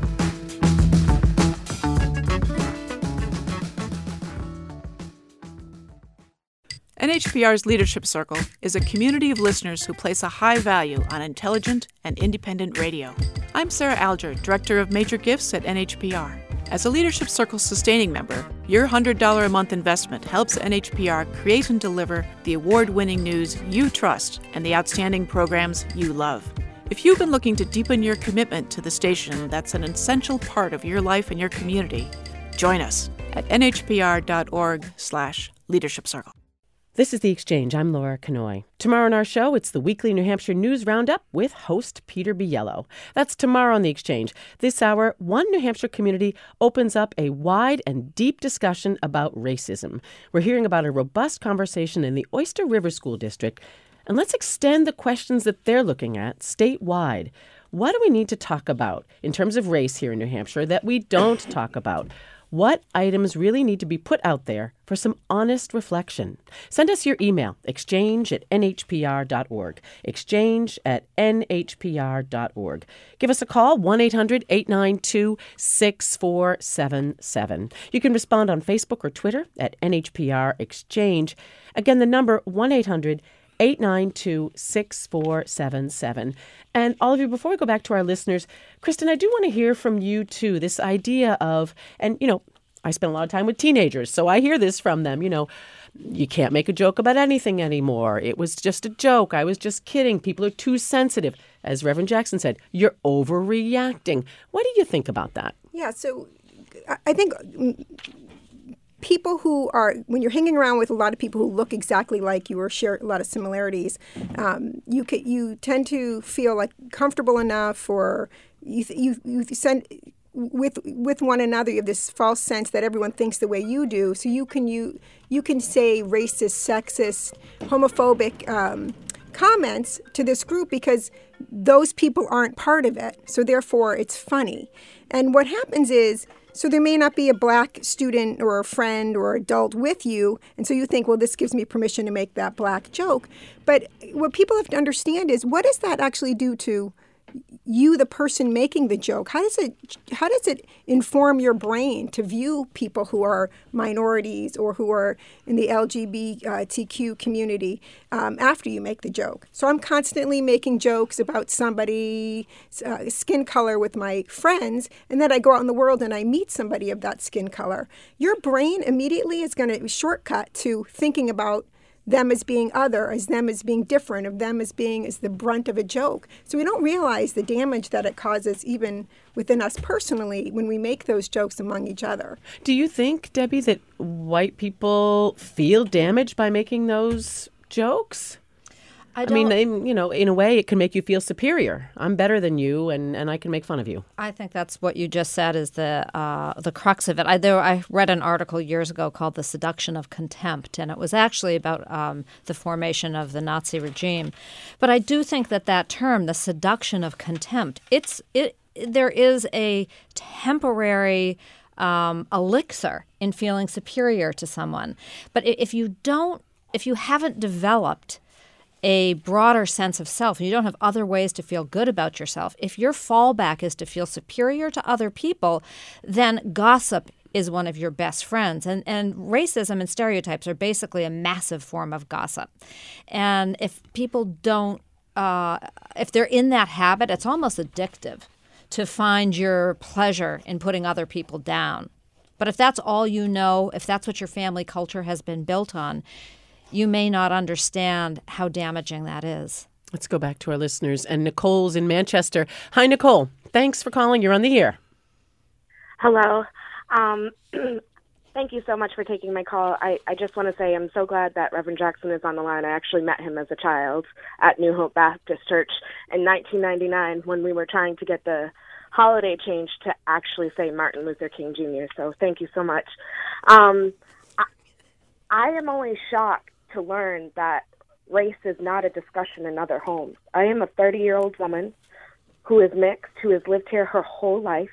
N H P R's Leadership Circle is a community of listeners who place a high value on intelligent and independent radio. I'm Sarah Alger, Director of Major Gifts at N H P R. As a Leadership Circle sustaining member, your one hundred dollars a month investment helps N H P R create and deliver the award-winning news you trust and the outstanding programs you love. If you've been looking to deepen your commitment to the station that's an essential part of your life and your community, join us at nhpr.org slash leadership circle.
This is The Exchange. I'm Laura Kanoy. Tomorrow on our show, it's the weekly New Hampshire News Roundup with host Peter Biello. That's tomorrow on The Exchange. This hour, one New Hampshire community opens up a wide and deep discussion about racism. We're hearing about a robust conversation in the Oyster River School District. And let's extend the questions that they're looking at statewide. What do we need to talk about in terms of race here in New Hampshire that we don't talk about? What items really need to be put out there for some honest reflection? Send us your email, exchange at n h p r dot org, exchange at n h p r dot org. Give us a call, one eight hundred eight nine two six four seven seven. You can respond on Facebook or Twitter at N H P R Exchange. Again, the number one eight hundred eight nine two, six four seven seven. And all of you, before we go back to our listeners, Kristen, I do want to hear from you too, this idea of, and you know, I spend a lot of time with teenagers, so I hear this from them, you know, you can't make a joke about anything anymore. It was just a joke. I was just kidding. People are too sensitive. As Reverend Jackson said, you're overreacting. What do you think about that?
Yeah, so I think people who are, when you're hanging around with a lot of people who look exactly like you or share a lot of similarities, um, you can, you tend to feel like comfortable enough, or you you you send with with one another. You have this false sense that everyone thinks the way you do, so you can you you can say racist, sexist, homophobic um, comments to this group because those people aren't part of it. So therefore, it's funny. And what happens is, so there may not be a black student or a friend or adult with you, and so you think, well, this gives me permission to make that black joke. But what people have to understand is, what does that actually do to you, the person making the joke? How does it how does it inform your brain to view people who are minorities or who are in the L G B T Q community um, after you make the joke? So I'm constantly making jokes about somebody's uh, skin color with my friends, and then I go out in the world and I meet somebody of that skin color. Your brain immediately is going to shortcut to thinking about them as being other, as them as being different, of them as being as the brunt of a joke. So we don't realize the damage that it causes even within us personally when we make those jokes among each other.
Do you think, Debbie, that white people feel damaged by making those jokes?
I,
I mean, in, you know, in a way, it can make you feel superior. I'm better than you, and, and I can make fun of you.
I think that's what you just said is the uh, the crux of it. I, there, I read an article years ago called The Seduction of Contempt, and it was actually about um, the formation of the Nazi regime. But I do think that that term, the seduction of contempt, it's it. there is a temporary um, elixir in feeling superior to someone. But if you don't, if you haven't developed a broader sense of self, and you don't have other ways to feel good about yourself, if your fallback is to feel superior to other people, then gossip is one of your best friends. And, and racism and stereotypes are basically a massive form of gossip. And if people don't, uh, if they're in that habit, it's almost addictive to find your pleasure in putting other people down. But if that's all you know, if that's what your family culture has been built on, you may not understand how damaging that is.
Let's go back to our listeners. And Nicole's in Manchester. Hi, Nicole. Thanks for calling. You're on the air.
Hello. Um, thank you so much for taking my call. I, I just want to say I'm so glad that Reverend Jackson is on the line. I actually met him as a child at New Hope Baptist Church in nineteen ninety-nine when we were trying to get the holiday changed to actually say Martin Luther King Junior So thank you so much. Um, I, I am always shocked to learn that race is not a discussion in other homes. I am a thirty-year-old woman who is mixed, who has lived here her whole life,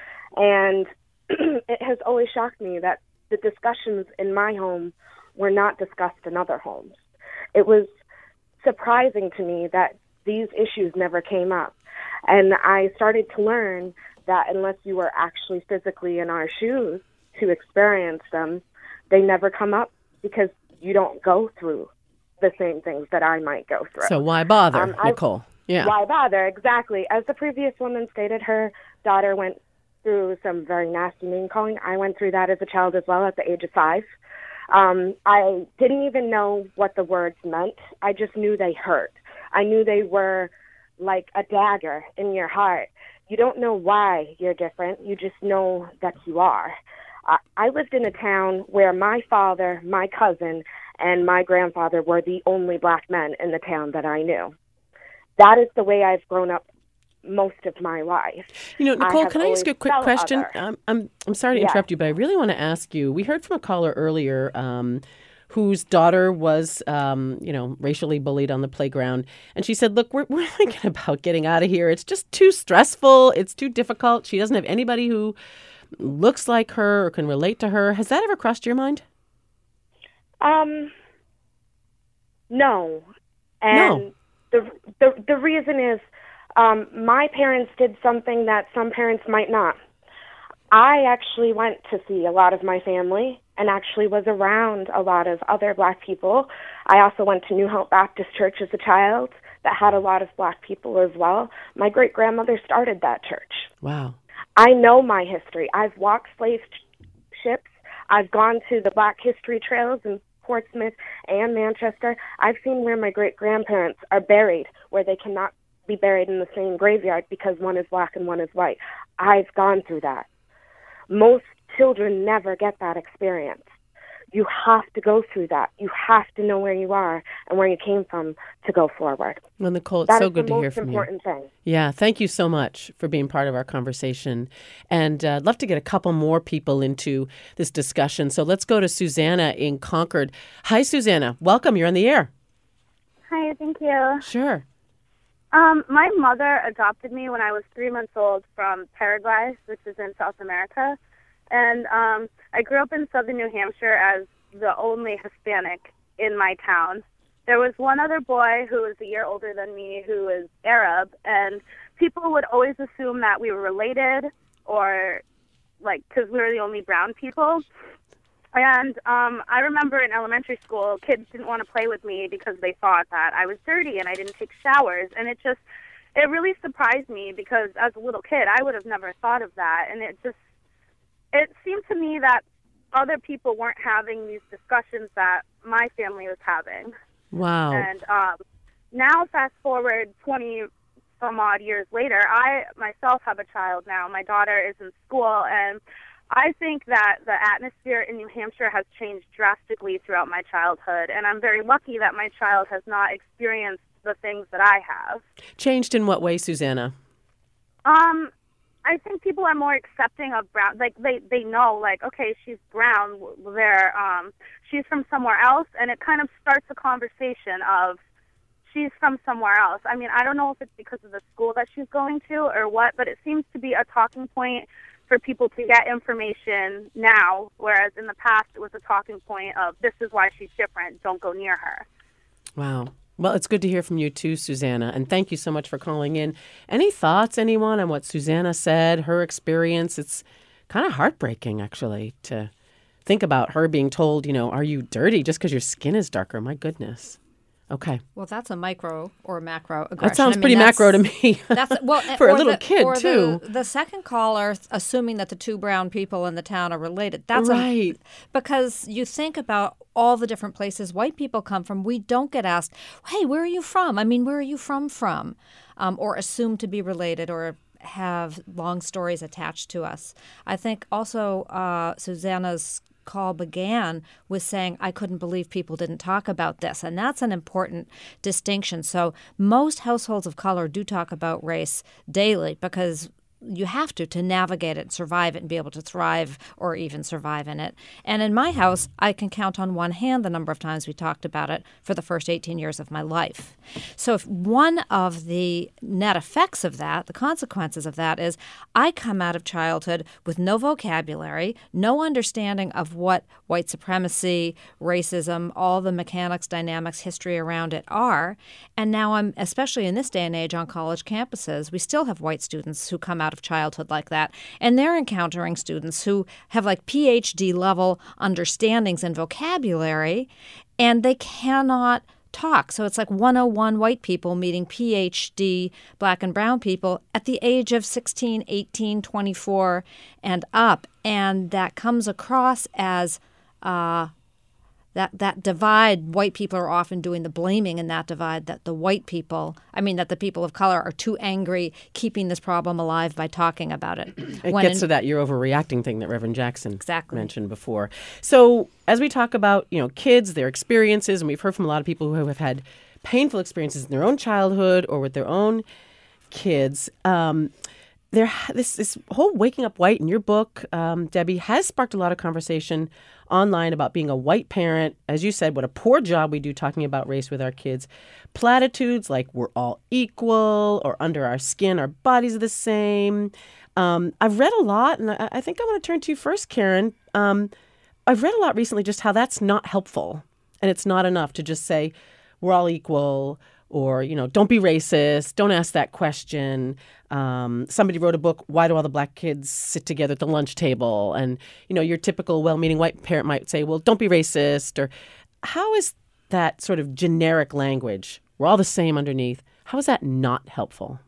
and it has always shocked me that the discussions in my home were not discussed in other homes. It was surprising to me that these issues never came up, and I started to learn that unless you were actually physically in our shoes to experience them, they never come up because you don't go through the same things that I might go through.
So why bother,
um,
Nicole? Yeah.
Why bother? Exactly. As the previous woman stated, her daughter went through some very nasty name calling. I went through that as a child as well at the age of five. Um, I didn't even know what the words meant. I just knew they hurt. I knew they were like a dagger in your heart. You don't know why you're different. You just know that you are. I lived in a town where my father, my cousin, and my grandfather were the only black men in the town that I knew. That is the way I've grown up most of my life.
You know, Nicole, I can I ask you a quick question? Um, I'm I'm sorry to
yeah.
interrupt you, but I really want to ask you. We heard from a caller earlier um, whose daughter was, um, you know, racially bullied on the playground. And she said, look, we're, we're thinking about getting out of here. It's just too stressful. It's too difficult. She doesn't have anybody who looks like her or can relate to her. Has that ever crossed your mind?
Um, no. And
no.
the, the, the reason is um, my parents did something that some parents might not. I actually went to see a lot of my family and actually was around a lot of other Black people. I also went to New Hope Baptist Church as a child that had a lot of Black people as well. My great-grandmother started that church.
Wow.
I know my history. I've walked slave ships. I've gone to the Black History Trails in Portsmouth and Manchester. I've seen where my great-grandparents are buried, where they cannot be buried in the same graveyard because one is Black and one is white. I've gone through that. Most children never get that experience. You have to go through that. You have to know where you are and where you came from to go forward.
Well, Nicole, it's
that
so
is
good
the
to hear
most
from
important
you.
Thing.
Yeah, thank you so much for being part of our conversation. And uh, I'd love to get a couple more people into this discussion. So let's go to Susanna in Concord. Hi, Susanna. Welcome. You're on the air.
Hi, thank you.
Sure.
Um, my mother adopted me when I was three months old from Paraguay, which is in South America. And um, I grew up in southern New Hampshire as the only Hispanic in my town. There was one other boy who was a year older than me who was Arab, and people would always assume that we were related or, like, because we were the only brown people. And um, I remember in elementary school, kids didn't want to play with me because they thought that I was dirty and I didn't take showers. And it just, it really surprised me because as a little kid, I would have never thought of that. And it just, it seemed to me that other people weren't having these discussions that my family was having.
Wow.
And um, now, fast forward twenty some odd years later, I myself have a child now. My daughter is in school, and I think that the atmosphere in New Hampshire has changed drastically throughout my childhood, and I'm very lucky that my child has not experienced the things that I have.
Changed in what way, Susanna?
Um, I think people are more accepting of brown. Like they, they know, like, okay, she's brown. They're, um, she's from somewhere else, and it kind of starts a conversation of she's from somewhere else. I mean, I don't know if it's because of the school that she's going to or what, but it seems to be a talking point for people to get information now, whereas in the past it was a talking point of this is why she's different. Don't go near her.
Wow. Well, it's good to hear from you too, Susanna, and thank you so much for calling in. Any thoughts, anyone, on what Susanna said, her experience? It's kind of heartbreaking, actually, to think about her being told, you know, are you dirty just because your skin is darker? My goodness. Okay.
Well, that's a micro or macro aggression.
That sounds
I mean,
pretty macro to me.
That's well
for a
or
little
the,
kid
or
too.
The, the second caller, assuming that the two brown people in the town are related. That's
right.
A, because you think about all the different places white people come from. We don't get asked, "Hey, where are you from?" I mean, where are you from? From, um, or assumed to be related, or have long stories attached to us. I think also uh, Susanna's call began with saying, I couldn't believe people didn't talk about this. And that's an important distinction. So most households of color do talk about race daily because you have to to navigate it, survive it, and be able to thrive or even survive in it. And in my house, I can count on one hand the number of times we talked about it for the first eighteen years of my life. So if one of the net effects of that, the consequences of that is I come out of childhood with no vocabulary, no understanding of what white supremacy, racism, all the mechanics, dynamics, history around it are. And now I'm, especially in this day and age on college campuses, we still have white students who come out of childhood like that. And they're encountering students who have like P H D level understandings and vocabulary, and they cannot talk. So it's like one oh one white people meeting P H D black and brown people at the age of sixteen, eighteen, twenty-four and up. And that comes across as uh, that that divide. White people are often doing the blaming in that divide, that the white people, I mean, that the people of color are too angry keeping this problem alive by talking about it.
It
when
gets
in,
to that you're overreacting thing that Reverend Jackson
exactly.
mentioned before. So as we talk about, you know, kids, their experiences, and we've heard from a lot of people who have had painful experiences in their own childhood or with their own kids, um, there this this whole Waking Up White in your book, um, Debbie, has sparked a lot of conversation online about being a white parent. As you said, what a poor job we do talking about race with our kids. Platitudes like we're all equal or under our skin, our bodies are the same. Um, I've read a lot, and I, I think I want to turn to you first, Karen. Um, I've read a lot recently just how that's not helpful, and it's not enough to just say we're all equal or, you know, don't be racist, don't ask that question. Um, somebody wrote a book, Why Do All the Black Kids Sit Together at the Lunch Table? And, you know, your typical well-meaning white parent might say, well, don't be racist. Or how is that sort of generic language, we're all the same underneath, how is that not helpful?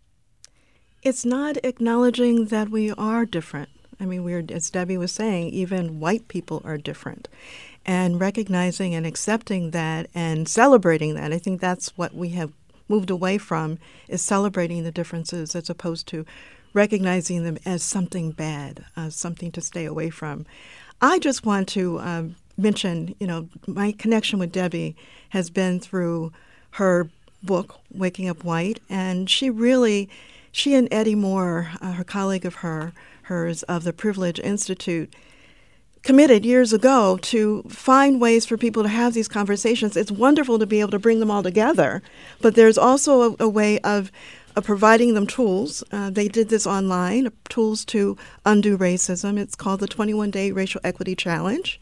It's not acknowledging that we are different. I mean, we're, as Debbie was saying, even white people are different. And recognizing and accepting that and celebrating that, I think that's what we have moved away from, is celebrating the differences as opposed to recognizing them as something bad, uh, something to stay away from. I just want to um, mention, you know, my connection with Debbie has been through her book, Waking Up White, and she really, she and Eddie Moore, uh, her colleague of her, hers of the Privilege Institute, committed years ago to find ways for people to have these conversations. It's wonderful to be able to bring them all together, but there's also a, a way of, of providing them tools. Uh, they did this online, tools to undo racism. It's called the twenty-one day Racial Equity Challenge.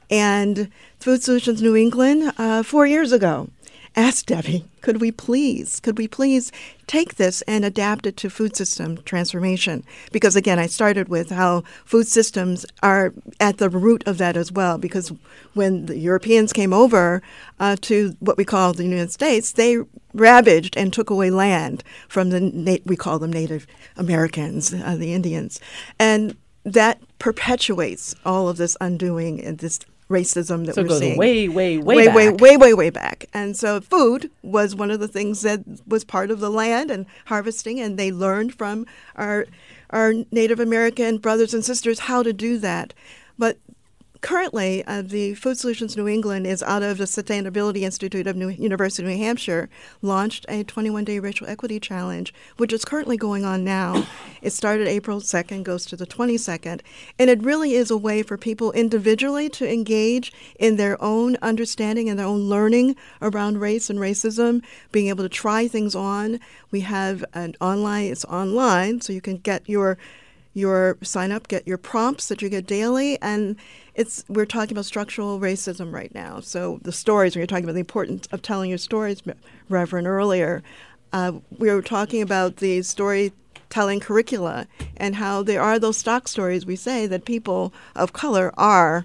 And Food Solutions New England, uh, four years ago, asked Debbie, could we please, could we please take this and adapt it to food system transformation? Because again, I started with how food systems are at the root of that as well, because when the Europeans came over uh, to what we call the United States, they ravaged and took away land from the, na- we call them Native Americans, uh, the Indians. And that perpetuates all of this undoing and this racism that
so
we're
it goes
seeing.
way, way, way,
way,
back.
way, way, way, way back. And so food was one of the things that was part of the land and harvesting, and they learned from our our Native American brothers and sisters how to do that. But currently, uh, the Food Solutions New England is out of the Sustainability Institute of New University of New Hampshire, launched a twenty-one day Racial Equity Challenge, which is currently going on now. It started April second, goes to the twenty-second, and it really is a way for people individually to engage in their own understanding and their own learning around race and racism, being able to try things on. We have an online, it's online, so you can get your your sign up, get your prompts that you get daily, and it's we're talking about structural racism right now. So the stories, when you're talking about the importance of telling your stories, Reverend, earlier, uh, we were talking about the storytelling curricula and how there are those stock stories we say that people of color are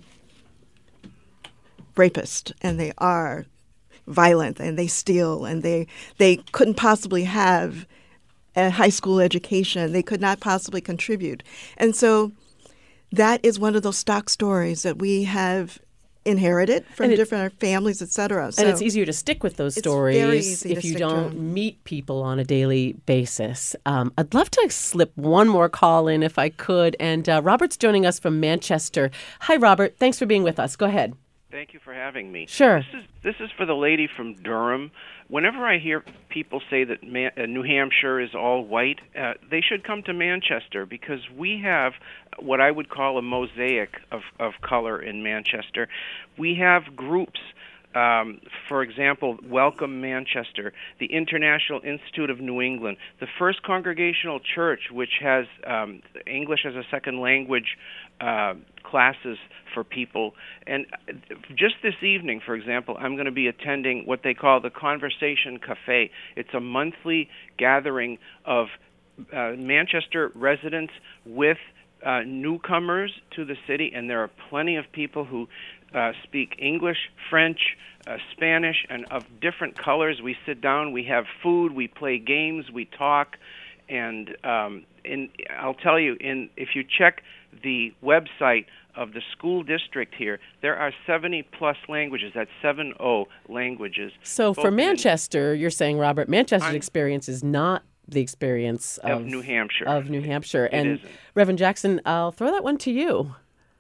rapists and they are violent and they steal and they they couldn't possibly have a high school education. They could not possibly contribute. And so that is one of those stock stories that we have inherited from
it,
different families, et cetera. So
and it's easier to stick with those stories if you don't
them.
meet people on a daily basis. Um, I'd love to slip one more call in if I could. And uh, Robert's joining us from Manchester. Hi, Robert. Thanks for being with us. Go ahead.
Thank you for having me.
Sure.
This is this is for the lady from Durham. Whenever I hear people say that Man- uh, New Hampshire is all white, uh, they should come to Manchester because we have what I would call a mosaic of, of color in Manchester. We have groups. Um, for example, Welcome Manchester, the International Institute of New England, the First Congregational Church, which has um, English as a second language uh, classes for people. And just this evening, for example, I'm going to be attending what they call the Conversation Cafe. It's a monthly gathering of uh, Manchester residents with uh, newcomers to the city, and there are plenty of people who Uh, speak English, French, uh, Spanish, and of different colors. We sit down, we have food, we play games, we talk, and um, in, I'll tell you, in if you check the website of the school district here, there are seventy plus languages. That's seven oh languages.
So for Manchester,
in,
you're saying, Robert, Manchester's
I'm,
experience is not the experience of,
of New Hampshire.
Of New Hampshire.
It
and
isn't.
Reverend Jackson, I'll throw that one to you.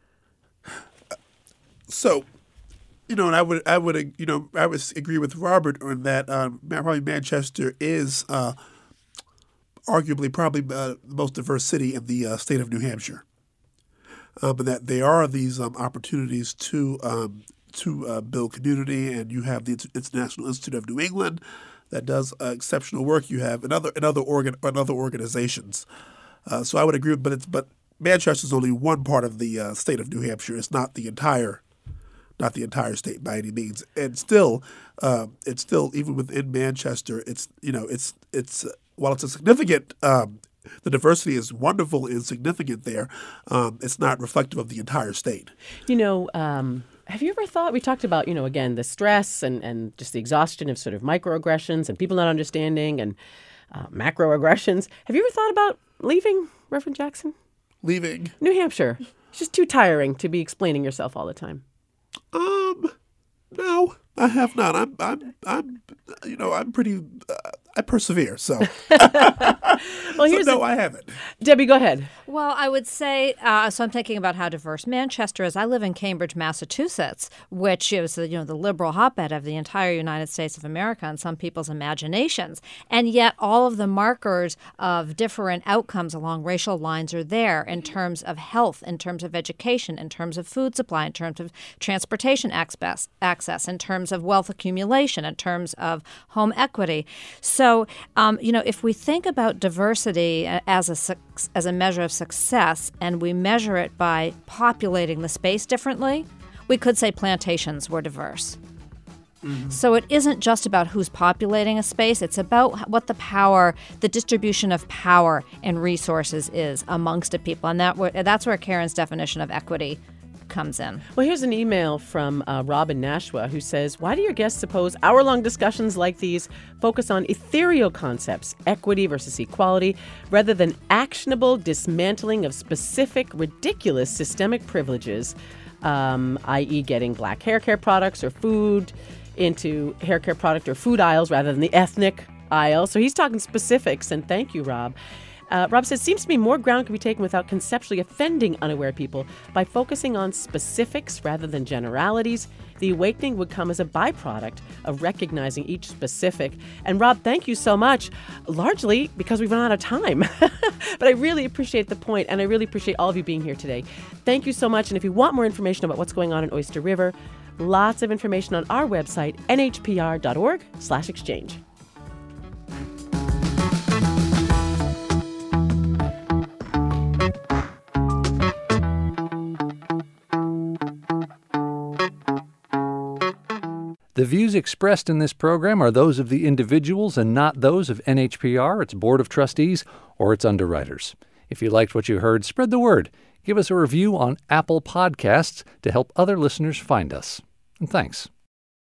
So, you know, and I would, I would, you know, I would agree with Robert on that. Um, probably Manchester is uh, arguably probably uh, the most diverse city in the uh, state of New Hampshire, um, and that there are these um, opportunities to um, to uh, build community. And you have the International Institute of New England that does uh, exceptional work. You have another another organ another organizations. Uh, so I would agree, but it's but Manchester is only one part of the uh, state of New Hampshire. It's not the entire. not the entire state by any means. And still, uh, it's still even within Manchester. It's you know, it's it's uh, while it's a significant. Um, the diversity is wonderful and significant there. Um, it's not reflective of the entire state.
You know. Um Have you ever thought, we talked about, you know, again, the stress and, and just the exhaustion of sort of microaggressions and people not understanding and uh, macroaggressions. Have you ever thought about leaving, Reverend Jackson?
Leaving?
New Hampshire. It's just too tiring to be explaining yourself all the time.
Um, no, I have not. I'm, I'm, I'm, you know, I'm pretty, uh, I persevere, so.
Well, here's
so no,
a,
I haven't.
Debbie, go ahead.
Well, I would say, uh, so I'm thinking about how diverse Manchester is. I live in Cambridge, Massachusetts, which is the, you know, the liberal hotbed of the entire United States of America and some people's imaginations. And yet all of the markers of different outcomes along racial lines are there in terms of health, in terms of education, in terms of food supply, in terms of transportation access, access in terms of wealth accumulation, in terms of home equity. So, um, you know, if we think about diversity as a as a measure of success, and we measure it by populating the space differently, we could say plantations were diverse. Mm-hmm. So it isn't just about who's populating a space, it's about what the power, the distribution of power and resources is amongst a people. And that that's where Karen's definition of equity comes in.
Well, here's an email from uh, Robin Nashua who says, why do your guests suppose hour-long discussions like these focus on ethereal concepts, equity versus equality, rather than actionable dismantling of specific, ridiculous systemic privileges, um, that is getting black hair care products or food into hair care product or food aisles rather than the ethnic aisle? So he's talking specifics, and thank you, Rob. Uh, Rob says, seems to me more ground can be taken without conceptually offending unaware people by focusing on specifics rather than generalities. The awakening would come as a byproduct of recognizing each specific. And Rob, thank you so much, largely because we've run out of time. But I really appreciate the point, and I really appreciate all of you being here today. Thank you so much. And if you want more information about what's going on in Oyster River, lots of information on our website, n h p r dot org slash exchange.
The views expressed in this program are those of the individuals and not those of N H P R, its Board of Trustees, or its underwriters. If you liked what you heard, spread the word. Give us a review on Apple Podcasts to help other listeners find us. And thanks.